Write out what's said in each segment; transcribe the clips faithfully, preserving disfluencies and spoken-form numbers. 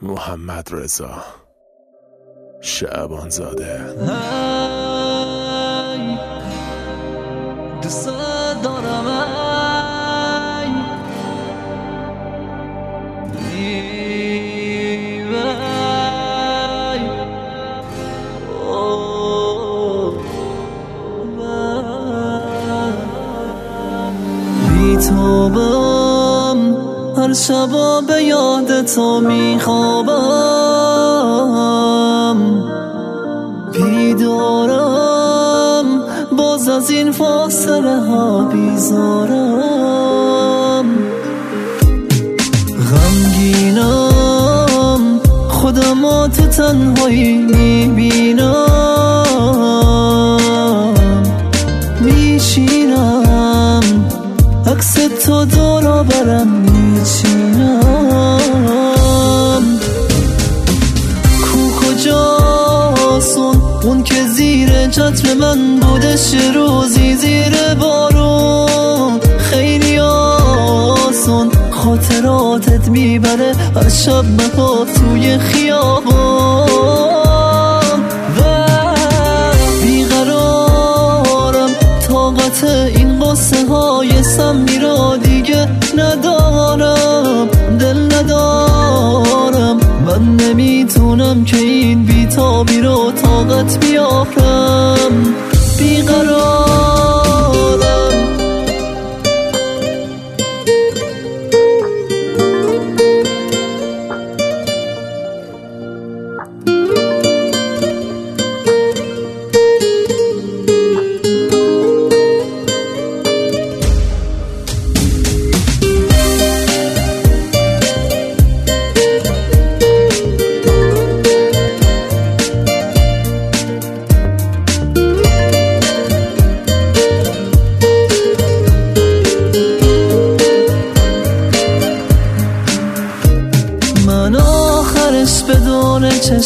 محمد رضا شعبان زاده. ای دوست دارم، ای بی‌تابم، هر شبا به یاد تو میخوابم، بیدارم باز از این فاصله ها بیزارم، غمگینم خودم تو تنهایی میبینم، میشینم عکس تو دورا برم میچینم، کو کجاست اون که زیر چتر من بودش روزی زیر بارون، خیلی آسون خاطراتت میبره هر شب مها توی خیابان، و بیقرارم طاقت این قصه های سمی را دیگه ندارم، دل ندارم، من نمیتونم که این بیتابی رو طاقت بیارم، بیقرارم. من آخرش بدون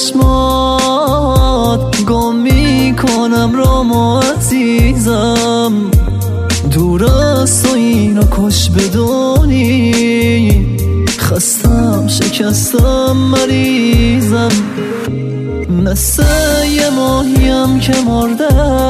چشمات گم میکنم رامو عزیزم، دور از تو اینو کش بدونی، خستم شکستم مریضم، مثل یه ماهیم که مرده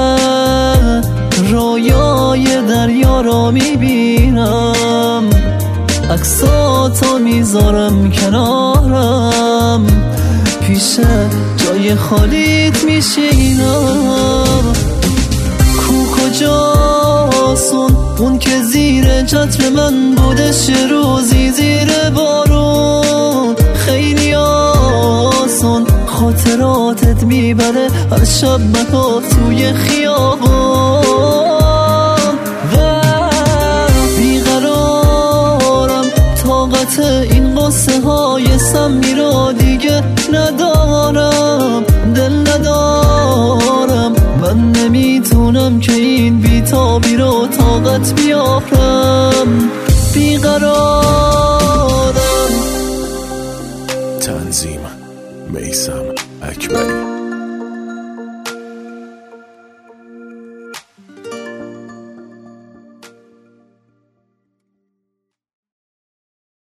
رویای دریا را میبینم، عکساتو میذارم کنارم، پیش جای خالیت میشینم، کو کجاست اون که زیر چتر من بودش روزی زیر بارون، خیلی آسون خاطراتت میبره هر شب مها توی خیابان، و بیقرارم طاقت این قصه های سمی را دیگه ندارم، دل ندارم، من نمیتونم که این بیتابی رو طاقت بیارم، بیقرارم. تنظیم میثم اکبری.